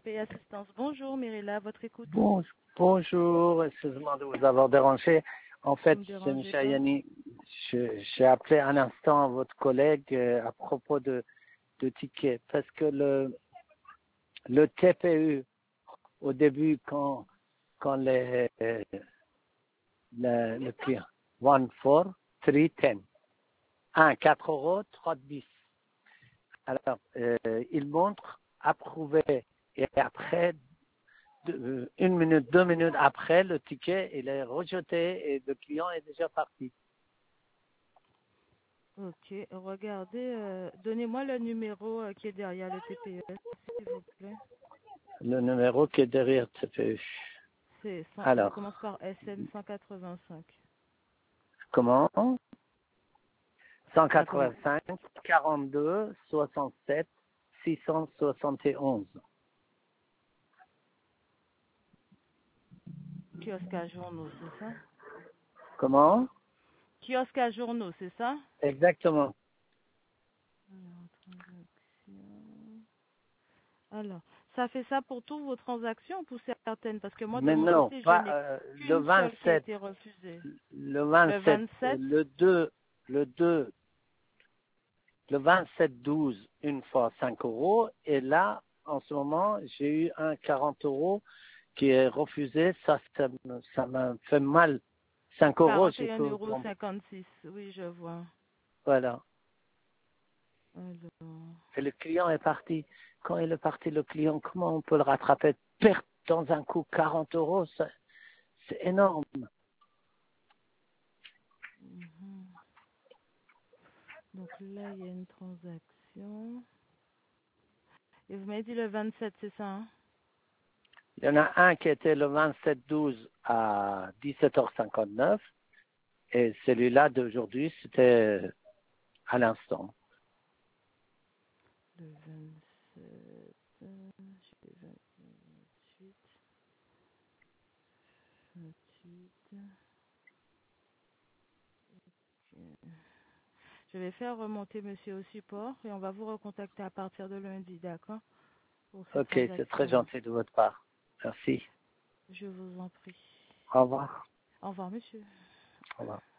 Paix Assistance. Bonjour, Mirella, votre écoute. Bonjour, excusez-moi de vous avoir dérangé. En fait, Vous me c'est dérangez Michel pas. Yanni. J'ai appelé un instant votre collègue à propos de tickets parce que le TPU, au début, quand le client, 1, 4, 3, 10. 1, 4 euros, 3 10. Alors, il montre approuvé et après, 1 minute, 2 minutes après, le ticket, il est rejeté et le client est déjà parti. Ok, regardez, donnez-moi le numéro qui est derrière le TPE, s'il vous plaît. Le numéro qui est derrière le TPU. Ça Alors, commence par SM 185. comment? Ça commence. 185 42 67 671. Kiosque à journaux, c'est ça? Comment? Kiosque à journaux, c'est ça? Exactement. Alors, transaction. Alors, ça fait ça pour toutes vos transactions ou pour certaines? Parce que moi, de Mais mon non, côté, je pas n'ai le qu'une seule qui a 27, été refusée. le Le 27, 27? le 2, le 27-12, une fois 5 euros. Et là, en ce moment, j'ai eu un 40 euros qui est refusé. Ça me fait mal. 5 euros, je 41,56 peux euros. prendre. Oui, je vois. Voilà. Alors, Et le client est parti. Quand il est parti, le client, comment on peut le rattraper? Perdre dans un coup 40 euros, c'est énorme. mhm. Donc là, il y a une transaction. Et vous m'avez dit le 27, c'est ça, hein? Il y en a un qui était le 27-12 à 17h59 et celui-là d'aujourd'hui, c'était à l'instant. Le 27, j'ai 28, 28. Ok. Je vais faire remonter monsieur au support et on va vous recontacter à partir de lundi, d'accord? Pour cette Ok, c'est très transaction-là. gentil de votre part. Merci. Je vous en prie. Au revoir. Au revoir, monsieur. Au revoir.